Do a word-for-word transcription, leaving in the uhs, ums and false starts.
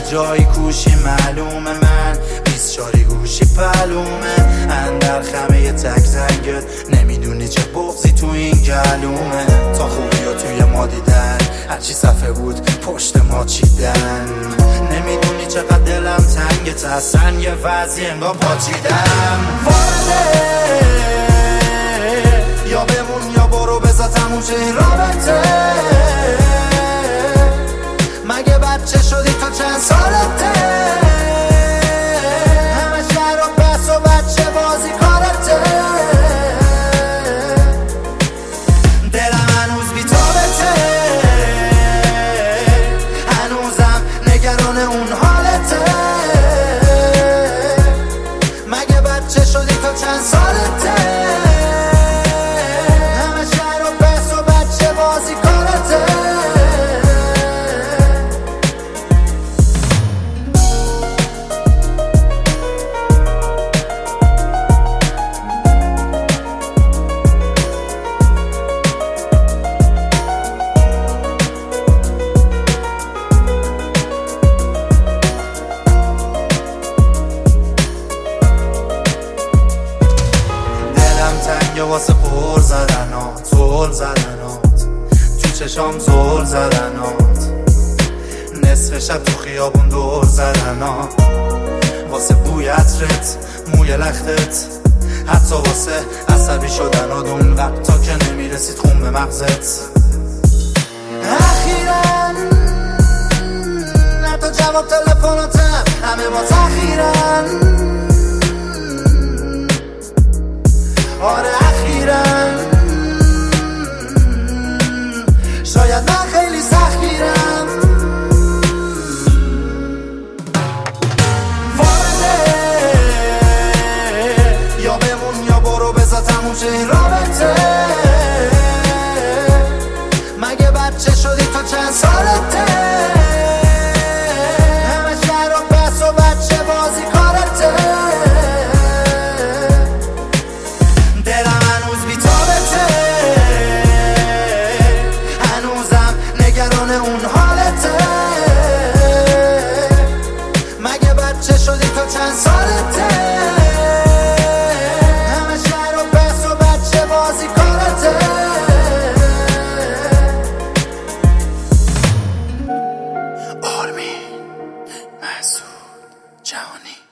جایی کوشی معلومه، من بیست چاری گوشی پلومه، اندر خمه تک زنگت نمیدونی چه بغضی تو این گلومه. تا خوبی ها توی ما دیدن، هرچی صفحه بود پشت ما چیدن، نمیدونی چقدر دلم تنگت، اصلا یه وضعی انگار پاچیدم. وارده یا بمون یا برو، بذار تموم شه این رابطه. مگه بچه شدی تو چند سالته؟ همه شهر و بس و بچه بازی کارته. دلم هنوز بی تابته، هنوزم نگران اون حالته. مگه بچه شدی تو چند سالته؟ همه شهر و بس و بچه بازی کارته. تنگه واسه پر زدنات، زول زدنات تو چشام، زول زدنات نصف شب تو خیابون دور زدنات، واسه بوی عطرت، موی لختت، حتی واسه عصبی شدنات اون وقتا که نمیرسید خون به مغزت. اخیراً حتی جواب تلفناتم همه با تأخیرن. آره اخیراً شاید من خیلی سختگیرم. وارده یا بمون یا برو، بذار تموم شه این رابطه. مگه بچه شدی تو چند سالته؟ همه شهر و بس و بچه بازی کارته. اون حالته. مگه بچه شدی تو چند سالته؟ همه شهر و بس و بچه بازی کارته. آرمین مسعود جهانی.